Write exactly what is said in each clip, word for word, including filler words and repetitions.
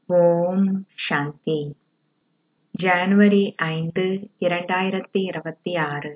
ஓம் சாந்தி. ஜனவரி ஐந்து இரண்டாயிரத்தி இருபத்தி ஆறு.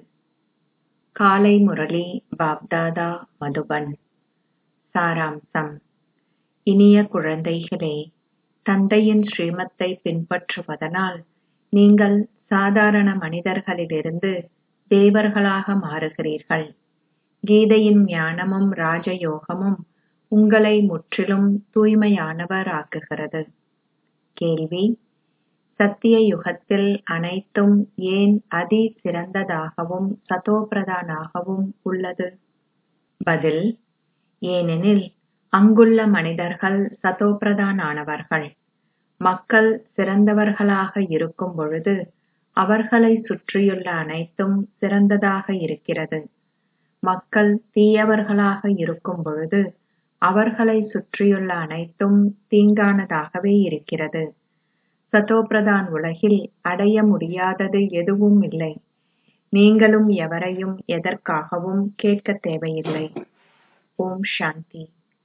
காலை முரளி பாப்தாதா மதுபன். சாராம்சம். இனிய குழந்தைகளே, தந்தையின் ஸ்ரீமத்தை பின்பற்றுவதனால் நீங்கள் சாதாரண மனிதர்களிலிருந்து தேவர்களாக மாறுகிறீர்கள். கீதையின் ஞானமும் ராஜயோகமும் உங்களை முற்றிலும் தூய்மையானவர் ஆக்குகிறது. கேள்வி: சத்திய யுகத்தில் அனைத்தும் ஏன் அதி சிறந்ததாகவும் சதோபிரதானாகவும் உள்ளது? பதில்: ஏனெனில் அங்குள்ள மனிதர்கள் சதோபிரதானானவர்கள். மக்கள் சிறந்தவர்களாக இருக்கும் பொழுது அவர்களை சுற்றியுள்ள அனைத்தும் சிறந்ததாக இருக்கிறது. மக்கள் தீயவர்களாக இருக்கும் பொழுது அவர்களை சுற்றியுள்ள அனைத்தும் தீங்கானதாகவே இருக்கிறது. சதோபிரதான் உலகில் அடைய முடியாதது எதுவும் இல்லை. நீங்களும் எவரையும் எதற்காகவும் கேட்க தேவையில்லை. ஓம் சாந்தி.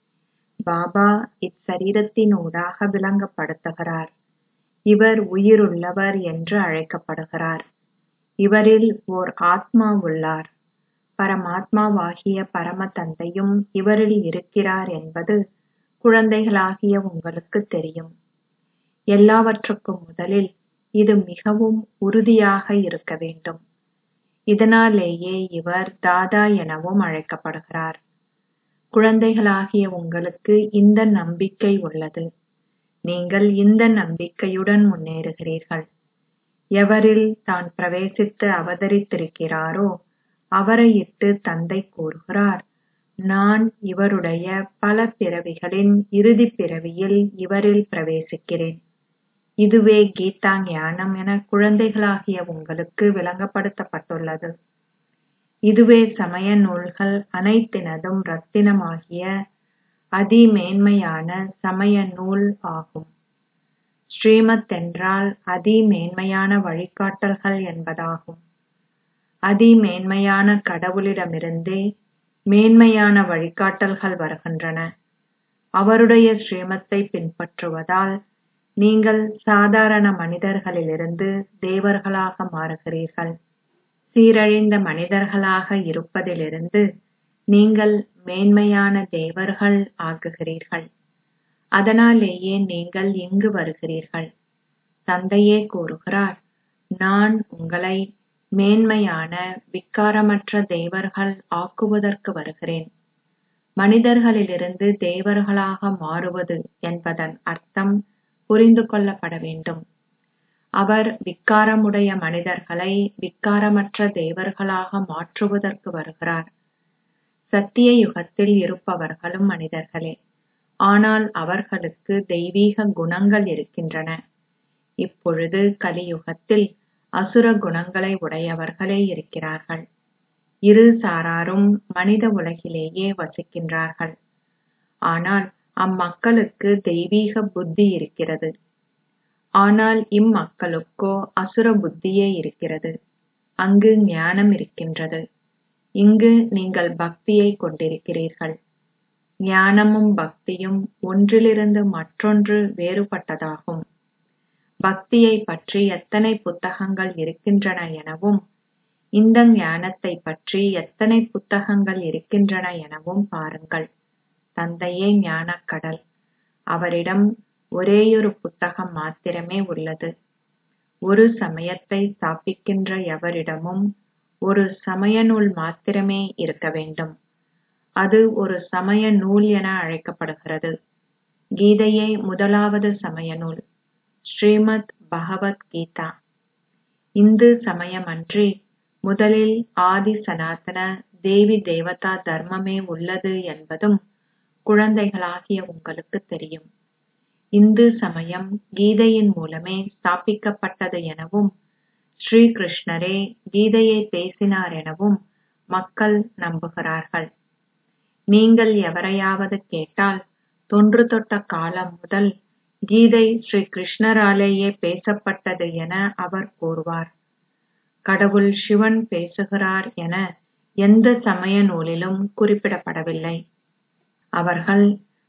பாபா இச்சரீரத்தினூடாக விளங்கப்படுத்துகிறார். இவர் உயிருள்ளவர் என்று அழைக்கப்படுகிறார். இவரில் ஓர் ஆத்மா உள்ளார். பரமாத்மாவாகிய பரம தந்தையும் இவரில் இருக்கிறார் என்பது குழந்தைகளாகிய உங்களுக்கு தெரியும். எல்லாவற்றுக்கும் முதலில் இது மிகவும் உறுதியாக இருக்க வேண்டும். இதனாலேயே இவர் தாதா எனவும் அழைக்கப்படுகிறார். குழந்தைகளாகிய உங்களுக்கு இந்த நம்பிக்கை உள்ளது. நீங்கள் இந்த நம்பிக்கையுடன் முன்னேறுகிறீர்கள். எவரில் தான் பிரவேசித்து அவதரித்திருக்கிறாரோ அவரை இட்டு தந்தை கூறுகிறார், நான் இவருடைய பல பிறவிகளின் இறுதிப் பிறவியில் இவரில் பிரவேசிக்கிறேன். இதுவே கீதா ஞானம் என குழந்தைகளாகிய உங்களுக்கு விளங்கப்படுத்தப்பட்டுள்ளது. இதுவே சமய நூல்கள் அனைத்தினதும் ரத்தினமாகிய அதிமேன்மையான சமய நூல் ஆகும். ஸ்ரீமத் என்றால் அதிமேன்மையான வழிகாட்டல்கள் என்பதாகும். அதிமேன்மையான கடவுளிடமிருந்தே மேன்மையான வழிகாட்டல்கள் வருகின்றன. அவருடைய ஸ்ரீமத்தை பின்பற்றுவதால் நீங்கள் சாதாரண மனிதர்களிலிருந்து தேவர்களாக மாறுகிறீர்கள். சீரழிந்த மனிதர்களாக இருப்பதிலிருந்து நீங்கள் மேன்மையான தேவர்கள் ஆகுகிறீர்கள். அதனாலேயே நீங்கள் இங்கு வருகிறீர்கள். தந்தையே கூறுகிறார், நான் உங்களை மேன்மையான விக்காரமற்ற தேவர்கள் ஆக்குவதற்கு வருகிறேன். மனிதர்களிலிருந்து தேவர்களாக மாறுவது என்பதன் அர்த்தம் புரிந்து கொள்ளப்பட வேண்டும். அவர் விக்காரமுடைய மனிதர்களை விக்காரமற்ற தேவர்களாக மாற்றுவதற்கு வருகிறார். சத்திய யுகத்தில் இருப்பவர்களும் மனிதர்களே, ஆனால் அவர்களுக்கு தெய்வீக குணங்கள் இருக்கின்றன. இப்பொழுது கலியுகத்தில் அசுர குணங்களை உடையவர்களே இருக்கிறார்கள். இரு சாராரும் மனித உலகிலேயே வசிக்கின்றார்கள். ஆனால் அம்மக்களுக்கு தெய்வீக புத்தி இருக்கிறது. ஆனால் இம்மக்களுக்கோ அசுர புத்தியே இருக்கிறது. அங்கு ஞானம் இருக்கின்றது. இங்கு நீங்கள் பக்தியை கொண்டிருக்கிறீர்கள். ஞானமும் பக்தியும் ஒன்றிலிருந்து மற்றொன்று வேறுபட்டதாகும். பக்தியை பற்றி எத்தனை புத்தகங்கள் இருக்கின்றன எனவும் இந்த ஞானத்தை பற்றி எத்தனை புத்தகங்கள் இருக்கின்றன எனவும் பாருங்கள். தந்தையே ஞானக்கடல். அவரிடம் ஒரேயொரு புத்தகம் மாத்திரமே உள்ளது. ஒரு சமயத்தை ஸ்தாபிக்கின்ற எவரிடமும் ஒரு சமய நூல் மாத்திரமே இருக்க வேண்டும். அது ஒரு சமய நூல் என அழைக்கப்படுகிறது. கீதையே முதலாவது சமய நூல். ஸ்ரீமத் பகவத் கீதா. இந்து சமயமன்றி முதலில் ஆதி சனாதன தேவி தேவதா தர்மமே உள்ளது என்பதும் குழந்தைகளாகிய உங்களுக்கு தெரியும். இந்து சமயம் கீதையின் மூலமே ஸ்தாபிக்கப்பட்டது எனவும் ஸ்ரீ கிருஷ்ணரே கீதையை பேசினார் எனவும் மக்கள் நம்புகிறார்கள். நீங்கள் எவரையாவது கேட்டால் தொன்று தொட்ட காலம் முதல் கீதை ஸ்ரீ கிருஷ்ணராலேயே பேசப்பட்டது என அவர் கூறுவார். கடவுள் சிவன் பேசுகிறார் என எந்த சமய நூலிலும் குறிப்பிடப்படவில்லை. அவர்கள்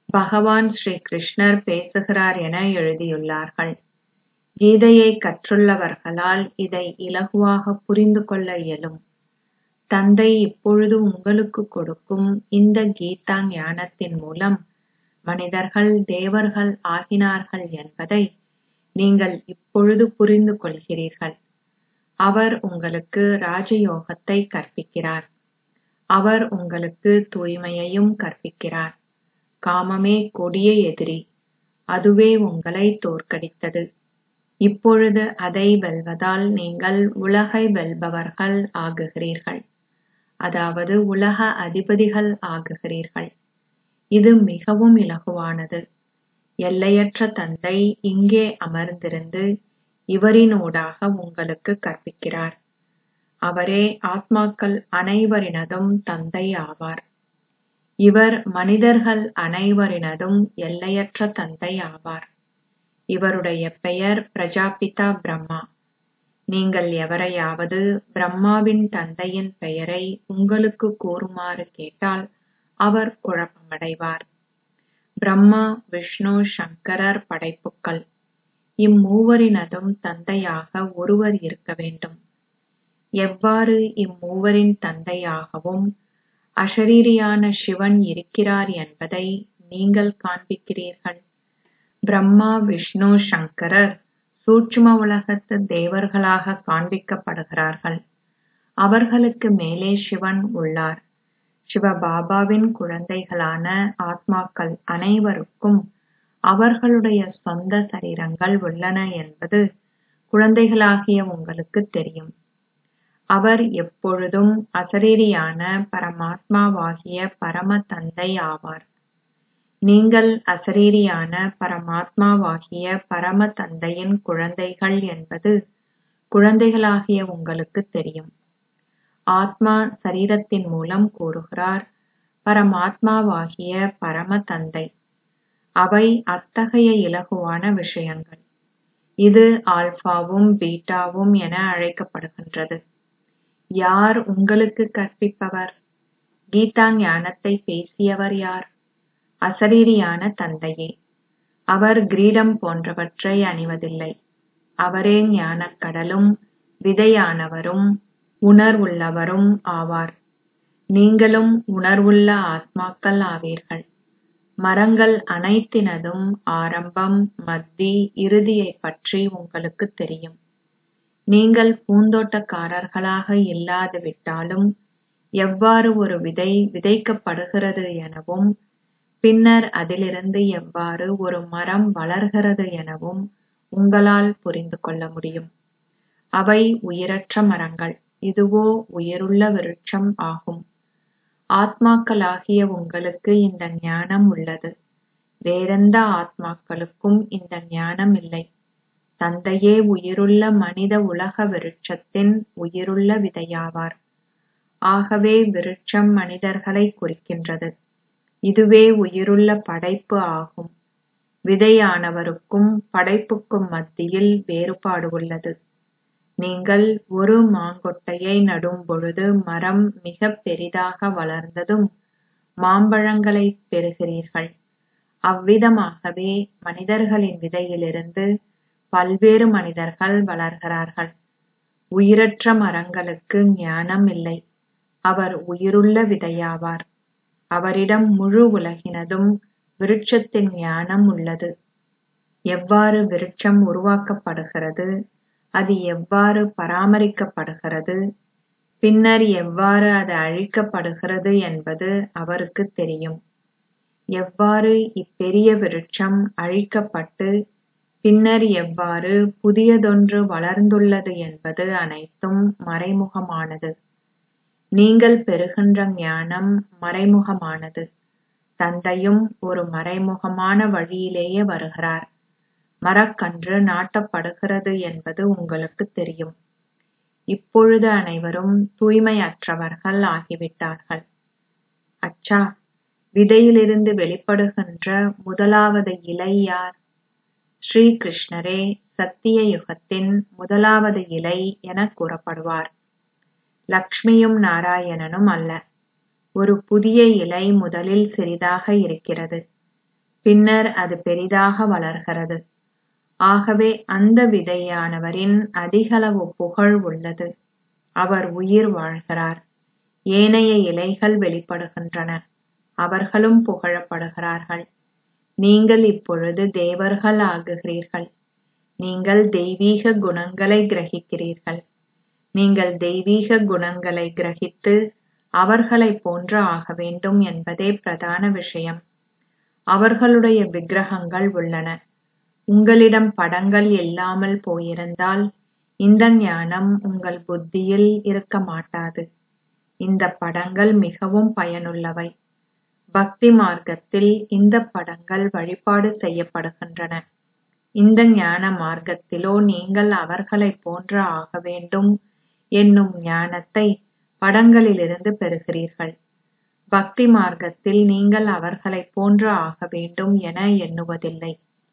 பகவான் ஸ்ரீ கிருஷ்ணர் பேசுகிறார் என எழுதியுள்ளார்கள். கீதையை கற்றுள்ளவர்களால் இதை இலகுவாக புரிந்து கொள்ள இயலும். தந்தை இப்பொழுது உங்களுக்கு கொடுக்கும் இந்த கீதா ஞானத்தின் மூலம் மனிதர்கள் தேவர்கள் ஆகினார்கள் என்பதை நீங்கள் இப்பொழுது புரிந்து கொள்கிறீர்கள். அவர் உங்களுக்கு ராஜயோகத்தை கற்பிக்கிறார். அவர் உங்களுக்கு தூய்மையையும் கற்பிக்கிறார். காமமே கொடிய எதிரி. அதுவே உங்களை தோற்கடித்தது. இப்பொழுது அதை வெல்வதால் நீங்கள் உலகை வெல்பவர்கள் ஆகுகிறீர்கள். அதாவது உலக அதிபதிகள் ஆகுகிறீர்கள். இது மிகவும் இலகுவானது. எல்லையற்ற தந்தை இங்கே அமர்ந்திருந்து இவரினூடாக உங்களுக்கு கற்பிக்கிறார். அவரே ஆத்மாக்கள் அனைவரினதும் தந்தை ஆவார். இவர் மனிதர்கள் அனைவரினதும் எல்லையற்ற தந்தை ஆவார். இவருடைய பெயர் பிரஜாபிதா பிரம்மா. நீங்கள் எவரையாவது பிரம்மாவின் தந்தையின் பெயரை உங்களுக்கு கூறுமாறு கேட்டால் அவர் குழப்பமடைவார். பிரம்மா, விஷ்ணு, சங்கரர் படைப்புக்கள். இம்மூவரினதும் தந்தையாக ஒருவர் இருக்க வேண்டும். எவ்வாறு இம்மூவரின் தந்தையாகவும் அஷரீரியான சிவன் இருக்கிறார் என்பதை நீங்கள் காண்பிக்கிறீர்கள். பிரம்மா, விஷ்ணு, சங்கரர் சூட்சும உலகத்து தேவர்களாக காண்பிக்கப்படுகிறார்கள். அவர்களுக்கு மேலே சிவன் உள்ளார். சிவபாபாவின் குழந்தைகளான ஆத்மாக்கள் அனைவருக்கும் அவர்களுடைய சொந்த சரீரங்கள் உள்ளன என்பது குழந்தைகளாகிய உங்களுக்கு தெரியும். அவர் எப்பொழுதும் அசரீரியான பரமாத்மாவாகிய பரம தந்தை ஆவார். நீங்கள் அசரீரியான பரமாத்மாவாகிய பரம தந்தையின் குழந்தைகள் என்பது குழந்தைகளாகிய உங்களுக்கு தெரியும். ஆத்மா சரீரத்தின் மூலம் கூறுகிறார், பரமாத்மாவாகிய பரம தந்தை. அவை அத்தகைய இலகுவான விஷயங்கள். இது ஆல்பாவும் பீட்டாவும் என அழைக்கப்படுகின்றது. யார் உங்களுக்கு கற்பிப்பவர்? கீதா ஞானத்தை பேசியவர் யார்? அசரீரியான தந்தையே. அவர் கிரீடம் போன்றவற்றை அணிவதில்லை. அவரே ஞானக்கடலும் விதையானவரும் உணர்வுள்ளவரும் ஆவார். நீங்களும் உணர்வுள்ள ஆத்மாக்கள் ஆவீர்கள். மரங்கள் அனைத்தினதும் ஆரம்பம், மத்தி, இறுதியைப் பற்றி உங்களுக்கு தெரியும். நீங்கள் பூந்தோட்டக்காரர்களாக இல்லாது விட்டாலும் எவ்வாறு ஒரு விதை விதைக்கப்படுகிறது எனவும் பின்னர் அதிலிருந்து எவ்வாறு ஒரு மரம் வளர்கிறது எனவும் உங்களால் புரிந்து கொள்ள முடியும். அவை உயிரற்ற மரங்கள். இதுவோ உயிருள்ள விருட்சம் ஆகும். ஆத்மாக்களாகிய உங்களுக்கு இந்த ஞானம் உள்ளது. வேறெந்த ஆத்மாக்களுக்கும் இந்த ஞானம் இல்லை. தந்தையே உயிருள்ள மனித உலக விருட்சத்தின் உயிருள்ள விதையாவார். ஆகவே விருட்சம் மனிதர்களை குறிக்கின்றது. இதுவே உயிருள்ள படைப்பு ஆகும். விதையானவருக்கும் படைப்புக்கும் மத்தியில் வேறுபாடு உள்ளது. நீங்கள் ஒரு மாங்கொட்டையை நடும் பொழுது மரம் மிக பெரிதாக வளர்ந்ததும் மாம்பழங்களை பெறுகிறீர்கள். அவ்விதமாகவே மனிதர்களின் விதையிலிருந்து பல்வேறு மனிதர்கள் வளர்கிறார்கள். உயிரற்ற மரங்களுக்கு ஞானம் இல்லை. அவர் உயிருள்ள விதையாவார். அவரிடம் முழு உலகினதும் விருட்சத்தின் ஞானம் உள்ளது. எவ்வாறு விருட்சம் உருவாக்கப்படுகிறது, அது எவ்வாறு பராமரிக்கப்படுகிறது, பின்னர் எவ்வாறு அது அழிக்கப்படுகிறது என்பது அவருக்கு தெரியும். எவ்வாறு இப்பெரிய விருட்சம் அழிக்கப்பட்டு பின்னர் எவ்வாறு புதியதொன்று வளர்ந்துள்ளது என்பது அனைத்தும் மறைமுகமானது. நீங்கள் பெறுகின்ற ஞானம் மறைமுகமானது. தந்தையும் ஒரு மறைமுகமான வழியிலேயே வருகிறார். மரக்கன்று நாட்டப்படுகிறது என்பது உங்களுக்கு தெரியும். இப்பொழுது அனைவரும் தூய்மையற்றவர்கள் ஆகிவிட்டார்கள். அச்சா, விதையிலிருந்து வெளிப்படுகின்ற முதலாவது இலை யார்? ஸ்ரீ கிருஷ்ணரே சத்திய யுகத்தின் முதலாவது இலை என கூறப்படுவார். லக்ஷ்மியும் நாராயணனும் அல்ல. ஒரு புதிய இலை முதலில் சிறிதாக இருக்கிறது. பின்னர் அது பெரிதாக வளர்கிறது. ஆகவே அந்த விதையானவரின் அதிகளவு புகழ் உள்ளது. அவர் உயிர் வாழ்கிறார். ஏனைய இலைகள் வெளிப்படுகின்றன. அவர்களும் புகழப்படுகிறார்கள். நீங்கள் இப்பொழுது தேவர்கள் ஆகுகிறீர்கள். நீங்கள் தெய்வீக குணங்களை கிரகிக்கிறீர்கள். நீங்கள் தெய்வீக குணங்களை கிரகித்து அவர்களைப் போன்று ஆக வேண்டும் என்பதே பிரதான விஷயம். அவர்களுடைய விக்கிரகங்கள் உள்ளன. உங்களிடம் படங்கள் இல்லாமல் போயிருந்தால் இந்த ஞானம் உங்கள் புத்தியில் இருக்க மாட்டாது. இந்த படங்கள் மிகவும் பயனுள்ளவை. பக்தி மார்க்கத்தில் இந்த படங்கள் வழிபாடு செய்யப்படுகின்றன. இந்த ஞான மார்க்கத்திலோ நீங்கள் அவர்களைப் போன்று ஆக வேண்டும் என்னும் ஞானத்தை படங்களிலிருந்து பெறுகிறீர்கள். பக்தி மார்க்கத்தில் நீங்கள் அவர்களைப் போன்று ஆக வேண்டும் என எண்ணுவதில்லை.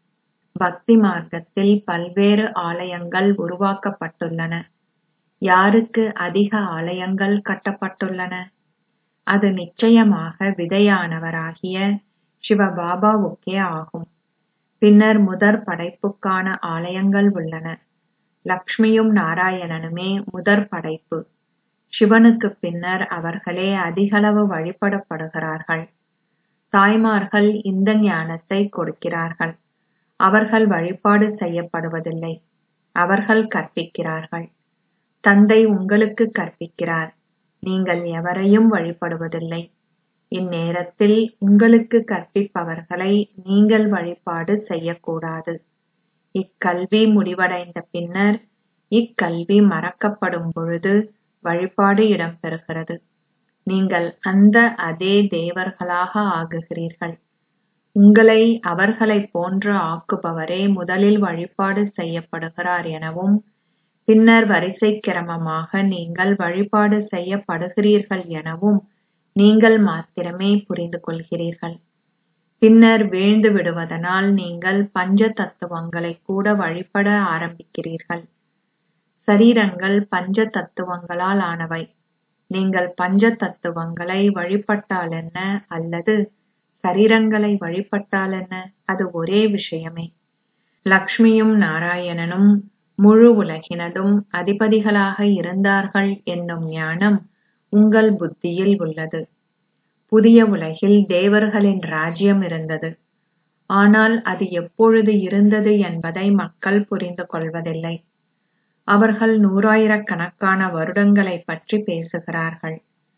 பக்தி மார்க்கத்தில் பல்வேறு ஆலயங்கள் உருவாக்கப்பட்டுள்ளன. யாருக்கு அதிக ஆலயங்கள் கட்டப்பட்டுள்ளன? அது நிச்சயமாக விதையானவராகிய சிவபாபாவுக்கே ஆகும். பின்னர் முதற் படைப்புக்கான ஆலயங்கள் உள்ளன. லக்ஷ்மியும் நாராயணனுமே முதற் படைப்பு. சிவனுக்கு பின்னர் அவர்களே அதிகளவு வழிபடப்படுகிறார்கள். தாய்மார்கள் இந்த ஞானத்தை கொடுக்கிறார்கள். அவர்கள் வழிபாடு செய்யப்படுவதில்லை. அவர்கள் கற்பிக்கிறார்கள். தந்தை உங்களுக்கு கற்பிக்கிறார். நீங்கள் எவரையும் வழிபடுவதில்லை. இந்நேரத்தில் உங்களுக்கு கற்பிப்பவர்களை நீங்கள் வழிபாடு செய்யக்கூடாது. இக்கல்வி முடிவடைந்த பின்னர் இக்கல்வி மறக்கப்படும் பொழுது வழிபாடு இடம்பெறுகிறது. நீங்கள் அந்த அதே தேவர்களாக ஆகுகிறீர்கள். உங்களை அவர்களைப் போன்று ஆக்குபவரே முதலில் வழிபாடு செய்யப்படுகிறார் எனவும் பின்னர் வரிசை கிரமமாக நீங்கள் வழிபாடு செய்யப்படுகிறீர்கள் எனவும் நீங்கள் மாத்திரமே புரிந்து கொள்கிறீர்கள். பின்னர் வீழ்ந்து விடுவதனால் நீங்கள் பஞ்ச தத்துவங்களை கூட வழிபட ஆரம்பிக்கிறீர்கள். சரீரங்கள் பஞ்ச தத்துவங்களால் ஆனவை. நீங்கள் பஞ்ச தத்துவங்களை வழிபட்டால் என்ன அல்லது சரீரங்களை வழிபட்டால் என்ன, அது ஒரே விஷயமே. லக்ஷ்மியும் நாராயணனும் முழு உலகினதும் அதிபதிகளாக இருந்தார்கள் என்னும் ஞானம் உங்கள் புத்தியில் உள்ளது. புதிய உலகில் தேவர்களின் ராஜ்யம் இருந்தது. ஆனால் அது எப்பொழுது இருந்தது என்பதை மக்கள் புரிந்து கொள்வதில்லை. அவர்கள் நூறாயிரக்கணக்கான வருடங்களைப் பற்றி பேசுகிறார்கள்.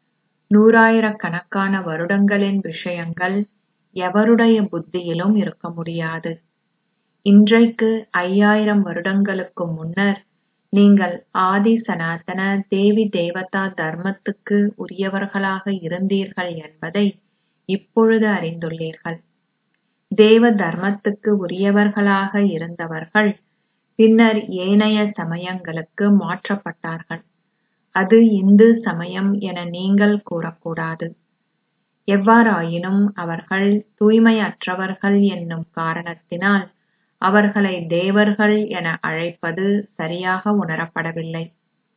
நூறாயிரக்கணக்கான வருடங்களின் விஷயங்கள் எவருடைய புத்தியிலும் இருக்க முடியாது. இன்றைக்கு ஐயாயிரம் வருடங்களுக்கு முன்னர் நீங்கள் ஆதி சனாதன தேவி தேவதா தர்மத்துக்கு உரியவர்களாக இருந்தீர்கள் என்பதை இப்பொழுது அறிந்துள்ளீர்கள். தேவ தர்மத்துக்கு உரியவர்களாக இருந்தவர்கள் பின்னர் ஏனைய சமயங்களுக்கு மாற்றப்பட்டார்கள். அது இந்து சமயம் என நீங்கள் கூறக்கூடாது. எவ்வாறாயினும் அவர்கள் தூய்மையற்றவர்கள் என்னும் காரணத்தினால் அவர்களை தேவர்கள் என அழைப்பது சரியாக உணரப்படவில்லை.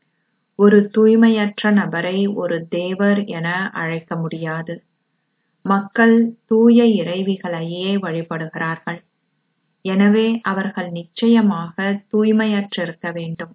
ஒரு தூய்மையற்ற நபரை ஒரு தேவர் என அழைக்க முடியாது. மக்கள் தூய இறைவிகளையே வழிபடுகிறார்கள். எனவே அவர்கள் நிச்சயமாக தூய்மையற்றிருக்க வேண்டும்.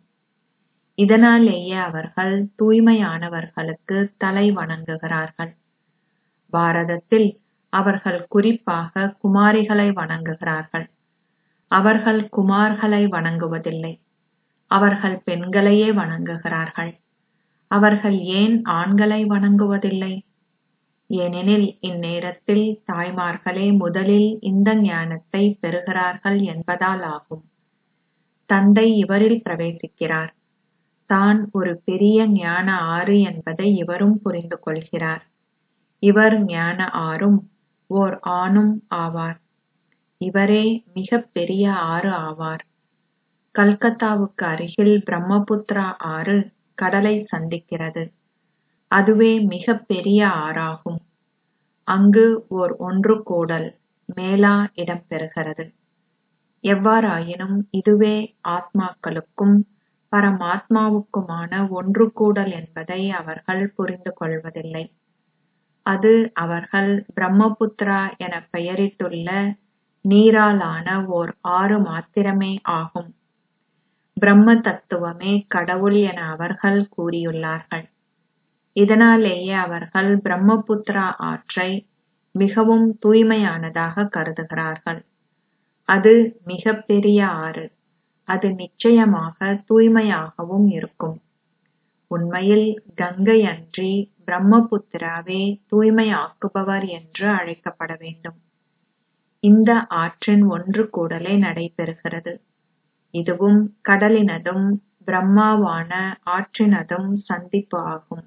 இதனாலேயே அவர்கள் தூய்மையானவர்களுக்கு தலை வணங்குகிறார்கள். பாரதத்தில் அவர்கள் குறிப்பாக குமாரிகளை வணங்குகிறார்கள். அவர்கள் குமார்களை வணங்குவதில்லை. அவர்கள் பெண்களையே வணங்குகிறார்கள். அவர்கள் ஏன் ஆண்களை வணங்குவதில்லை? ஏனெனில் இந்நேரத்தில் தாய்மார்களே முதலில் இந்த ஞானத்தை பெறுகிறார்கள் என்பதால் ஆகும். தந்தை இவரில் பிரவேசிக்கிறார். தான் ஒரு பெரிய ஞான ஆறு என்பதை இவரும் புரிந்து கொள்கிறார். இவர் ஞான ஆறும் ஓர் ஆணும் ஆவார். இவரே மிகப் பெரிய ஆறு ஆவார். கல்கத்தாவுக்கு அருகில் பிரம்மபுத்திரா ஆறு கடலை சந்திக்கிறது. அதுவே மிகப் பெரிய ஆறாகும். அங்கு ஓர் ஒன்று கூடல் மேளா இடம்பெறுகிறது. எவ்வாறாயினும் இதுவே ஆத்மாக்களுக்கும் பரமாத்மாவுக்குமான ஒன்று கூடல் என்பதை அவர்கள் புரிந்து கொள்வதில்லை. அது அவர்கள் பிரம்மபுத்திரா என பெயரிட்டுள்ள நீராலான ஓர் ஆறு மாத்திரமே ஆகும். பிரம்ம தத்துவமே கடவுள் என அவர்கள் கூறியுள்ளார்கள். இதனாலேயே அவர்கள் பிரம்மபுத்திரா ஆற்றை மிகவும் தூய்மையானதாக கருதுகிறார்கள். அது மிகப் பெரிய ஆறு. அது நிச்சயமாக தூய்மையாகவும் இருக்கும். உண்மையில் கங்கை அன்றி பிரம்மபுத்திராவே தூய்மையாக்குபவர் என்று அழைக்கப்பட வேண்டும். இந்த ஆற்றின் ஒன்று கூடலே நடைபெறுகிறது. இதுவும் கடலினதும் பிரம்மாவான ஆற்றினதும் சந்திப்பு ஆகும்.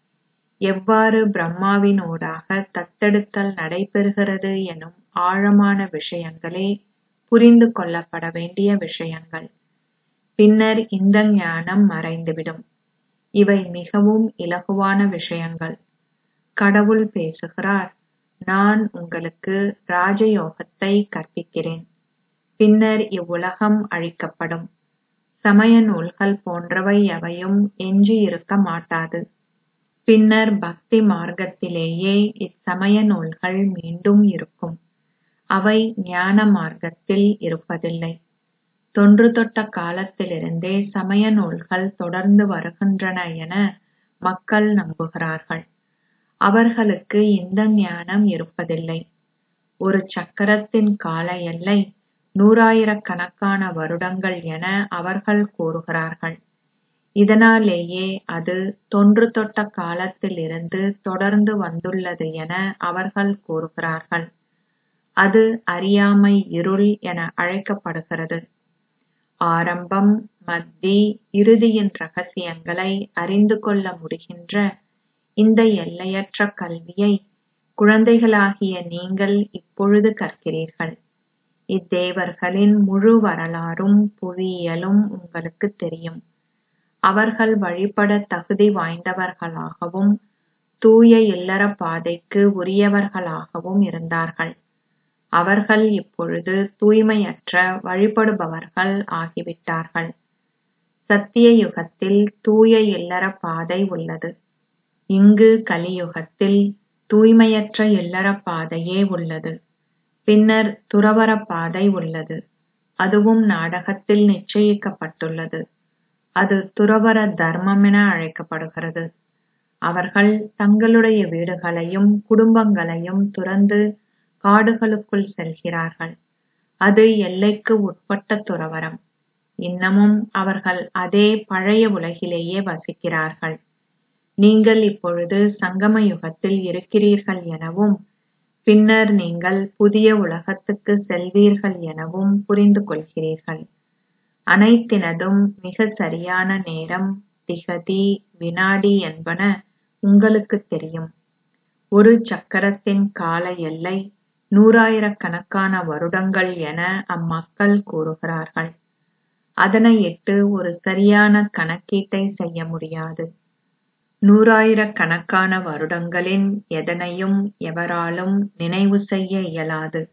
எவ்வாறு பிரம்மாவினூடாக தத்தெடுத்தல் நடைபெறுகிறது எனும் ஆழமான விஷயங்களே புரிந்து கொள்ளப்பட வேண்டிய விஷயங்கள். பின்னர் இந்த ஞானம் மறைந்துவிடும். இவை மிகவும் இலகுவான விஷயங்கள். கடவுள் பேசுகிறார், நான் உங்களுக்கு ராஜயோகத்தை கற்பிக்கிறேன். பின்னர் இவ்வுலகம் அழிக்கப்படும். சமய நூல்கள் போன்றவை எவையும் எஞ்சி இருக்க மாட்டாது. பின்னர் பக்தி மார்க்கத்திலேயே இச்சமய நூல்கள் மீண்டும் இருக்கும். அவை ஞான மார்க்கத்தில் இருப்பதில்லை. தொன்று தொட்ட காலத்திலிருந்தே சமய நூல்கள் தொடர்ந்து வருகின்றன என மக்கள் நம்புகிறார்கள். அவர்களுக்கு இந்த ஞானம் இருப்பதில்லை. ஒரு சக்கரத்தின் கால எல்லை நூறாயிரக்கணக்கான வருடங்கள் என அவர்கள் கூறுகிறார்கள். இதனாலேயே அது தொன்று தொட்ட காலத்திலிருந்து தொடர்ந்து வந்துள்ளது என அவர்கள் கூறுகிறார்கள். அது அறியாமை இருள் என அழைக்கப்படுகிறது. ஆரம்பம், மத்தி, இறுதியின் ரகசியங்களை அறிந்து கொள்ள முடிகின்ற இந்த எல்லையற்ற கல்வியை குழந்தைகளாகிய நீங்கள் இப்பொழுது கற்கிறீர்கள். இத்தேவர்களின் முழு வரலாறும் புவியியலும் உங்களுக்கு தெரியும். அவர்கள் வழிபட தகுதி வாய்ந்தவர்களாகவும் தூய இல்லற பாதைக்கு உரியவர்களாகவும் இருந்தார்கள். அவர்கள் இப்பொழுது தூய்மையற்ற வழிபடுபவர்கள் ஆகிவிட்டார்கள். சத்திய யுகத்தில் தூய இல்லற பாதை உள்ளது. இங்கு கலியுகத்தில் தூய்மையற்ற இல்லற பாதையே உள்ளது. பின்னர் துறவற பாதை உள்ளது. அதுவும் நாடகத்தில் நிச்சயிக்கப்பட்டுள்ளது. அது துறவற தர்மம் என அழைக்கப்படுகிறது. அவர்கள் தங்களுடைய வீடுகளையும் குடும்பங்களையும் துறந்து காடுகளுக்குள் செல்கிறார்கள். அது எல்லைக்கு உட்பட்ட துறவறம். இன்னமும் அவர்கள் அதே பழைய உலகிலேயே வசிக்கிறார்கள். நீங்கள் இப்பொழுது சங்கம யுகத்தில் இருக்கிறீர்கள் எனவும் பின்னர் நீங்கள் புதிய உலகத்துக்கு செல்வீர்கள் எனவும் புரிந்து கொள்கிறீர்கள். அனைத்தினதும் மிக சரியான நேரம், திகதி, வினாடி என்பன உங்களுக்கு தெரியும். ஒரு சக்கரத்தின் கால எல்லை நூறாயிரக்கணக்கான வருடங்கள் என அம்மக்கள் கூறுகிறார்கள். அதனையிட்டு ஒரு சரியான கணக்கீட்டை செய்ய முடியாது. நூறாயிரக்கணக்கான வருடங்களின் எதனையும் எவராலும் நினைவு செய்ய இயலாது.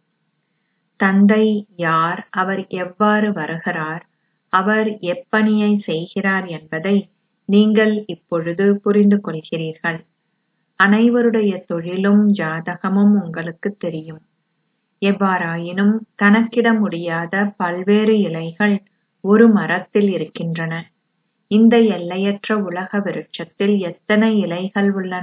தந்தை யார், அவர் எவ்வாறு வருகிறார், அவர் எப்பணியை செய்கிறார் என்பதை நீங்கள் இப்பொழுது புரிந்து கொள்கிறீர்கள். அனைவருடைய தொழிலும் ஜாதகமும் உங்களுக்கு தெரியும். எவ்வாறாயினும் கணக்கிட முடியாத பல்வேறு இலைகள் ஒரு மரத்தில் இருக்கின்றன. இந்த எல்லையற்ற உலக விருட்சத்தில் எத்தனை இலைகள் உள்ளன?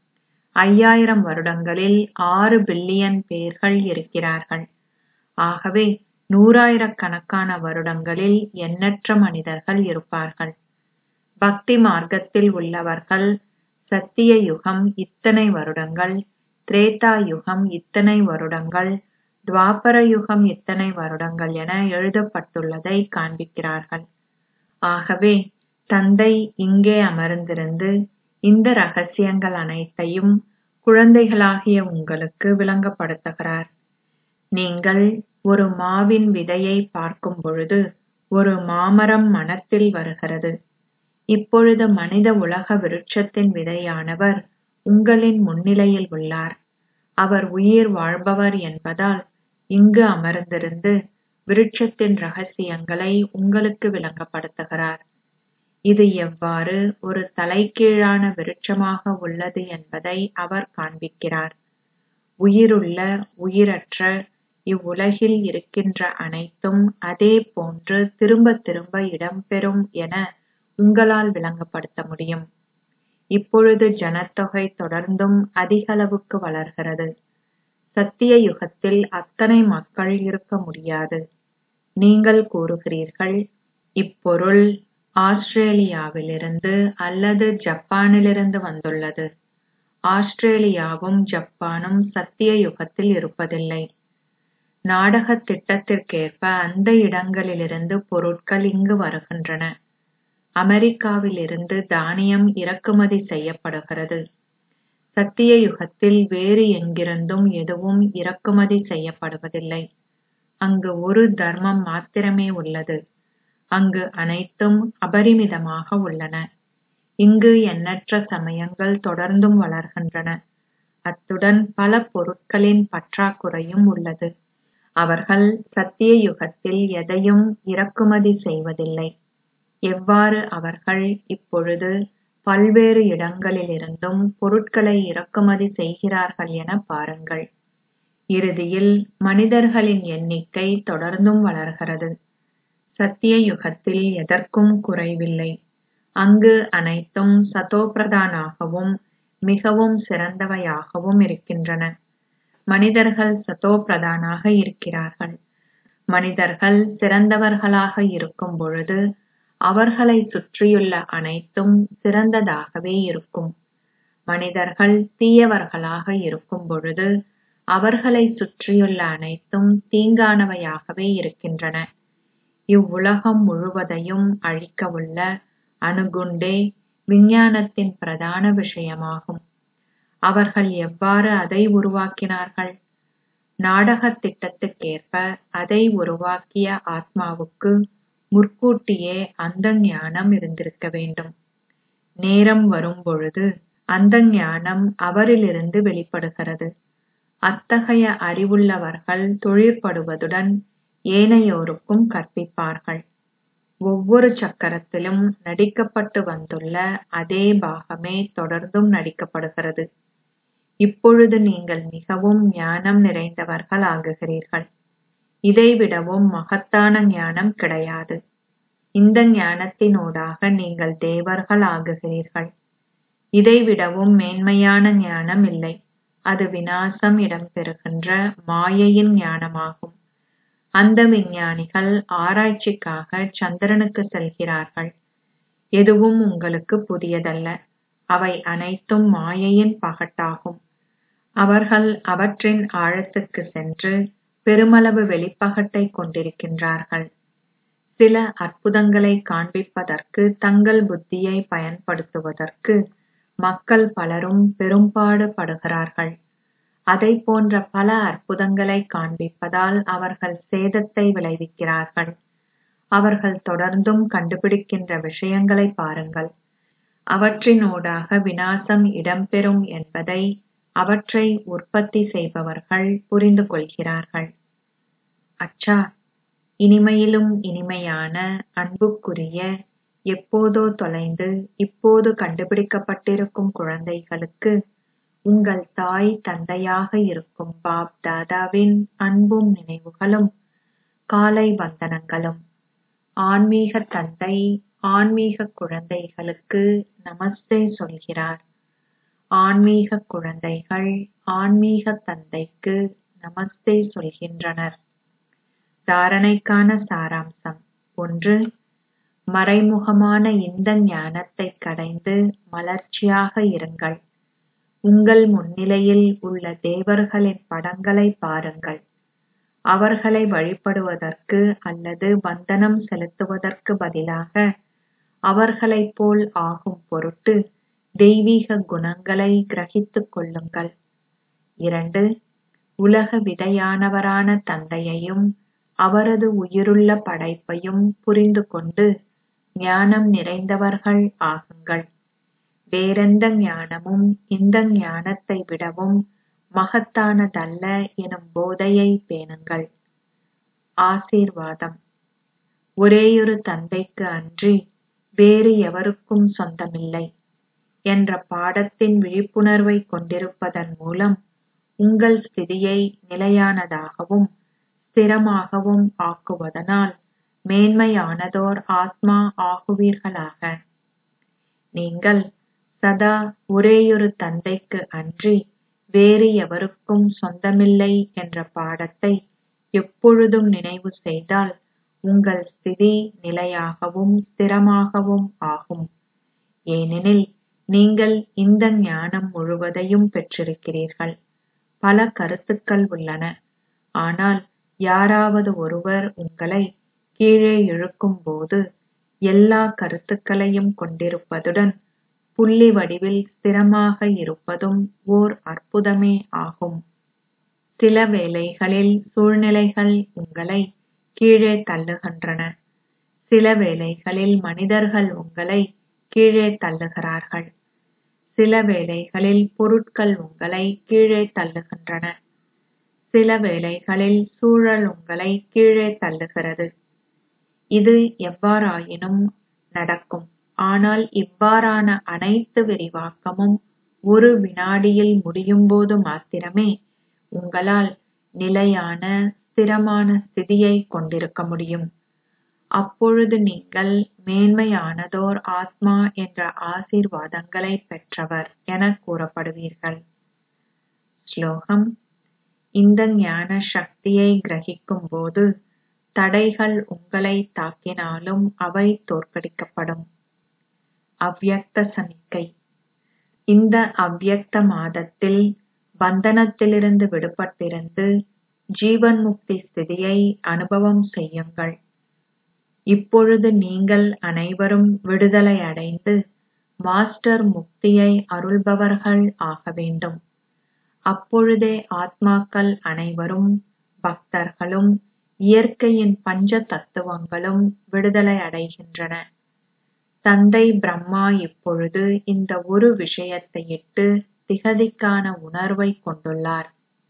ஐயாயிரம் வருடங்களில் ஆறு பில்லியன் பேர்கள் இருக்கிறார்கள். ஆகவே நூறாயிரக்கணக்கான வருடங்களில் எண்ணற்ற மனிதர்கள் இருப்பார்கள். பக்தி மார்க்கத்தில் உள்ளவர்கள் சத்திய யுகம் இத்தனை வருடங்கள், திரேதா யுகம் இத்தனை வருடங்கள், துவாபர யுகம் இத்தனை வருடங்கள் என எழுதப்பட்டுள்ளதை காண்பிக்கிறார்கள். ஆகவே தந்தை இங்கே அமர்ந்திருந்து இந்த ரகசியங்கள் அனைத்தையும் குழந்தைகளாகிய உங்களுக்கு விளங்கப்படுத்துகிறார். நீங்கள் ஒரு மாவின் விதையை பார்க்கும் பொழுது ஒரு மாமரம் மனத்தில் வருகிறது. இப்பொழுது மனித உலக விருட்சத்தின் விதையானவர் உங்களின் முன்னிலையில் உள்ளார். அவர் உயிர் வாழ்பவர் என்பதால் இங்கு அமர்ந்திருந்து விருட்சத்தின் ரகசியங்களை உங்களுக்கு விளங்கப்படுத்துகிறார். இது எவ்வாறு ஒரு தலைகீழான விருட்சமாக உள்ளது என்பதை அவர் காண்பிக்கிறார். உயிருள்ள, உயிரற்ற இவ்வுலகில் இருக்கின்ற அனைத்தும் அதே போன்று திரும்ப திரும்ப இடம்பெறும் என உங்களால் விளங்கப்படுத்த முடியும். இப்பொழுது ஜனத்தொகை தொடர்ந்தும் அதிகளவுக்கு வளர்கிறது. சத்திய யுகத்தில் அத்தனை மக்கள் இருக்க முடியாது. நீங்கள் கூறுகிறீர்கள், இப்பொருள் ஆஸ்திரேலியாவிலிருந்து அல்லது ஜப்பானிலிருந்து வந்துள்ளது. ஆஸ்திரேலியாவும் ஜப்பானும் சத்திய யுகத்தில் இருப்பதில்லை. நாடகத் திட்டத்திற்கேற்ப அந்த இடங்களிலிருந்து பொருட்கள் இங்கு வருகின்றன. அமெரிக்காவிலிருந்து தானியம் இறக்குமதி செய்யப்படுகிறது. சத்திய யுகத்தில் வேறு எங்கிருந்தும் எதுவும் இறக்குமதி செய்யப்படுவதில்லை. அங்கு ஒரு தர்மம் மாத்திரமே உள்ளது. அங்கு அனைத்தும் அபரிமிதமாக உள்ளன. இங்கு எண்ணற்ற சமயங்கள் தொடர்ந்தும் வளர்கின்றன. அத்துடன் பல பொருட்களின் பற்றாக்குறையும் உள்ளது. அவர்கள் சத்திய யுகத்தில் எதையும் இறக்குமதி செய்வதில்லை. எவ்வாறு அவர்கள் இப்பொழுது பல்வேறு இடங்களிலிருந்தும் பொருட்களை இறக்குமதி செய்கிறார்கள் என பாருங்கள். இறுதியில் மனிதர்களின் எண்ணிக்கை தொடர்ந்தும் வளர்கிறது. சத்திய யுகத்தில் எதற்கும் குறைவில்லை. அங்கு அனைத்தும் சதோபிரதானாகவும் மிகவும் சிறந்தவையாகவும் இருக்கின்றன. மனிதர்கள் சதோபிரதானாக இருக்கிறார்கள். மனிதர்கள் சிறந்தவர்களாக இருக்கும் பொழுது அவர்களை சுற்றியுள்ள அனைத்தும் சிறந்ததாகவே இருக்கும். மனிதர்கள் தீயவர்களாக இருக்கும் பொழுது அவர்களை சுற்றியுள்ள அனைத்தும் தீங்கானவையாகவே இருக்கின்றன. இவ்வுலகம் முழுவதையும் அழிக்கவுள்ள அணுகுண்டே விஞ்ஞானத்தின் பிரதான விஷயமாகும். அவர்கள் எவ்வாறு அதை உருவாக்கினார்கள்? நாடகத் திட்டத்துக்கேற்ப அதை உருவாக்கிய ஆத்மாவுக்கு முற்கூட்டியே அந்த ஞானம் இருந்திருக்க வேண்டும். நேரம் வரும்பொழுது அந்த ஞானம் அவரிலிருந்து வெளிப்படுகிறது. அத்தகைய அறிவுள்ளவர்கள் தொழிற்படுவதுடன் ஏனையோருக்கும் கற்பிப்பார்கள். ஒவ்வொரு சக்கரத்திலும் நடிக்கப்பட்டு வந்துள்ள அதே பாகமே தொடர்ந்தும் நடிக்கப்படுகிறது. இப்பொழுது நீங்கள் மிகவும் ஞானம் நிறைந்தவர்கள் ஆகுகிறீர்கள். இதைவிடவும் மகத்தான ஞானம் கிடையாது. இந்த ஞானத்தினூடாக நீங்கள் தேவர்கள் ஆகுகிறீர்கள். இதைவிடவும் மேன்மையான ஞானம் இல்லை. அது விநாசம் இடம்பெறுகின்ற மாயையின் ஞானமாகும். அந்த விஞ்ஞானிகள் ஆராய்ச்சிக்காக சந்திரனுக்கு செல்கிறார்கள். எதுவும் உங்களுக்கு புதியதல்ல. அவை அனைத்தும் மாயையின் பகட்டாகும். அவர்கள் அவற்றின் ஆழத்துக்கு சென்று பெருமளவு வெளிப்பகட்டை கொண்டிருக்கின்றார்கள். சில அற்புதங்களை காண்பிப்பதற்கு தங்கள் புத்தியை பயன்படுத்துவதற்கு மக்கள் பலரும் பெரும்பாடு படுகிறார்கள். அதை போன்ற பல அற்புதங்களை காண்பிப்பதால் அவர்கள் சேதத்தை விளைவிக்கிறார்கள். அவர்கள் தொடர்ந்தும் கண்டுபிடிக்கின்ற விஷயங்களை பாருங்கள். அவற்றினூடாக விநாசம் இடம்பெறும் என்பதை அவற்றை உற்பத்தி செய்பவர்கள் புரிந்து கொள்கிறார்கள். அச்சா, இனிமையிலும் இனிமையான அன்புக்குரிய, எப்போதோ தொலைந்து இப்போது கண்டுபிடிக்கப்பட்டிருக்கும் குழந்தைகளுக்கு உங்கள் தாய் தந்தையாக இருக்கும் பாப் தாதாவின் அன்பும் நினைவுகளும் காலை வந்தனங்களும். ஆன்மீக தந்தை ஆன்மீக குழந்தைகளுக்கு நமஸ்தே சொல்கிறார். ஆன்மீக குழந்தைகள் ஆன்மீக தந்தைக்கு நமஸ்தே சொல்கின்றனர். தாரணைக்கான சாராம்சம். ஒன்று, மறைமுகமான இந்த ஞானத்தை கடைந்து மலர்ச்சியாக இருங்கள். உங்கள் முன்னிலையில் உள்ள தேவர்களின் படங்களை பாருங்கள். அவர்களை வழிபடுவதற்கு அல்லது வந்தனம் செலுத்துவதற்கு பதிலாக அவர்களைப் போல் ஆகும் பொருட்டு தெய்வீக குணங்களை கிரகித்துக் கொள்ளுங்கள். இரண்டு, உலக விதையானவரான தந்தையையும் அவரது உயிருள்ள படைப்பையும் புரிந்து கொண்டு ஞானம் நிறைந்தவர்கள் ஆகுங்கள். வேறெந்த ஞானமும் இந்த ஞானத்தை விடவும் மகத்தானதல்ல எனும் போதையை பேணுங்கள். ஆசீர்வாதம். ஒரேயொரு தந்தைக்கு அன்றி வேறு எவருக்கும் சொந்தமில்லை என்ற பாடத்தின் விழிப்புணர்வை கொண்டிருப்பதன் மூலம் உங்கள் ஸ்திதியை நிலையானதாகவும் ஸ்திரமாகவும் ஆக்குவதனால் மேன்மையானதோர் ஆத்மா ஆகுவீர்களாக. நீங்கள் சதா ஒரேயொரு தந்தைக்கு அன்றி வேறு எவருக்கும் சொந்தமில்லை என்ற பாடத்தை எப்பொழுதும் நினைவு செய்தால் உங்கள் ஸ்திதி நிலையாகவும் ஸ்திரமாகவும் ஆகும். ஏனெனில் நீங்கள் இந்த ஞானம் முழுவதையும் பெற்றிருக்கிறீர்கள். பல கருத்துக்கள் உள்ளன. ஆனால் யாராவது ஒருவர் உங்களை கீழே இழுக்கும் போது எல்லா கருத்துக்களையும் கொண்டிருப்பதுடன் புள்ளி வடிவில் ஸ்திரமாக இருப்பதும் ஓர் அற்புதமே ஆகும். சில வேளைகளில் சூழ்நிலைகள் உங்களை கீழே தள்ளுகின்றன. சில வேளைகளில் மனிதர்கள் உங்களை கீழே தள்ளுகிறார்கள். சில வேளைகளில் பொருட்கள் உங்களை கீழே தள்ளுகின்றன. சில வேளைகளில் சூழல் உங்களை கீழே தள்ளுகிறது. இது எவ்வாறாயினும் நடக்கும். ஆனால் இவ்வாறான அனைத்து விரிவாக்கமும் ஒரு வினாடியில் முடியும்போது மாத்திரமே உங்களால் நிலையான ஸ்திரமான ஸ்திதியை கொண்டிருக்க முடியும். அப்பொழுது நீங்கள் மேன்மையானதோர் ஆத்மா என்ற ஆசீர்வாதங்களை பெற்றவர் என கூறப்படுவீர்கள். ஸ்லோகம். இந்த ஞான சக்தியை கிரகிக்கும் போது தடைகள் உங்களை தாக்கினாலும் அவை தோற்கடிக்கப்படும். அவ்யக்த சமிக்கை. இந்த அவ்யக்த மாதத்தில் பந்தனத்திலிருந்து விடுபட்டிருந்து ஜீவன் முக்தி ஸ்திதியை அனுபவம் செய்யுங்கள். இப்பொழுது நீங்கள் அனைவரும் விடுதலை அடைந்து மாஸ்டர் முக்தியை அருள்பவர்கள் ஆக வேண்டும். அப்பொழுதே ஆத்மாக்கள் அனைவரும் பக்தர்களும் இயற்கையின் பஞ்ச தத்துவங்களும் விடுதலை அடைகின்றன. தந்தை பிரம்மா இப்பொழுது இந்த ஒரு விஷயத்தையிட்டு திகதிக்கான உணர்வை கொண்டுள்ளார்.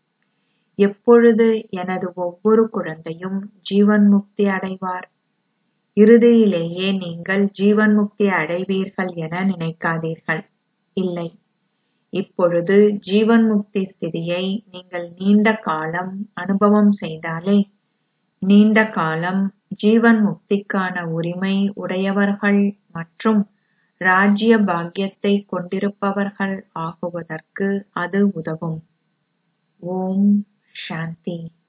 எப்பொழுது எனது ஒவ்வொரு குழந்தையும் ஜீவன் முக்தி அடைவார்? இறுதியிலேயே நீங்கள் ஜீவன் முக்தி அடைவீர்கள் என நினைக்காதீர்கள். இல்லை. இப்பொழுது ஜீவன் முக்தி ஸ்திதியை நீங்கள் நீண்ட காலம் அனுபவம் செய்தாலே நீண்ட காலம் ஜீவன் முக்திக்கான உரிமை உடையவர்கள் மற்றும் ராஜ்ய பாக்கியத்தை கொண்டிருப்பவர்கள் ஆகுவதற்கு அது உதவும். ஓம் சாந்தி.